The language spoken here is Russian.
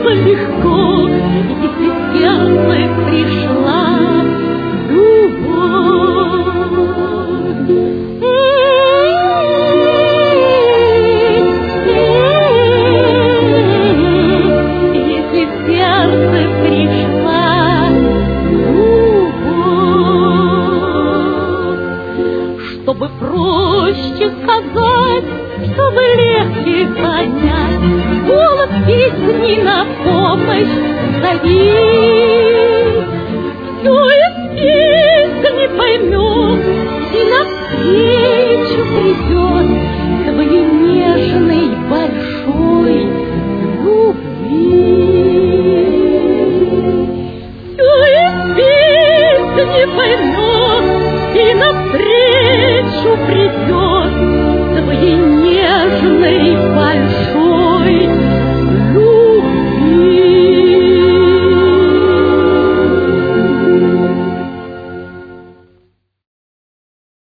легко, если в сердце пришла любовь. Если в сердце пришла любовь, чтобы проще сказать, чтобы легче понять, голос песни на помощь зови. Все из песни поймет и навстречу придет твоей нежной большой любви. Все из песни поймет и навстречу придет твоей нежной большой